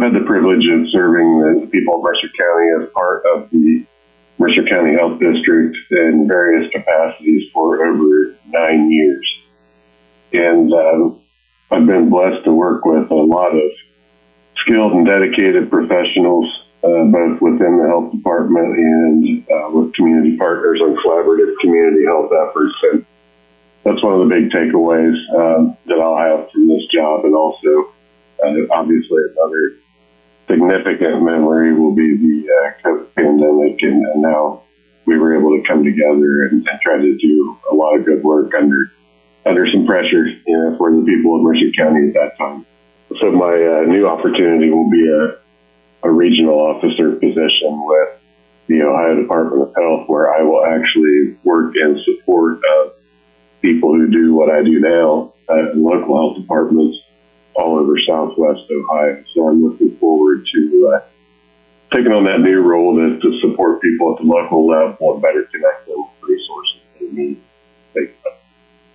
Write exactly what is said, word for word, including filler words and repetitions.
had the privilege of serving the people of Mercer County as part of the Mercer County Health District in various capacities for over nine years. And uh, I've been blessed to work with a lot of skilled and dedicated professionals, uh, both within the health department and uh, with community partners on collaborative community health efforts. And that's one of the big takeaways um, that I'll have from this job. And also, uh, obviously, another significant memory will be the uh, COVID pandemic and, and how we were able to come together and, and try to do a lot of good work under under some pressure, you know, for the people of Mercer County at that time. So my uh, new opportunity will be a, a regional officer position with the Ohio Department of Health, where I will actually work in support of people who do what I do now at local health departments all over Southwest Ohio. So I'm looking forward to uh, taking on that new role to, to support people at the local level and better connect them with resources they need.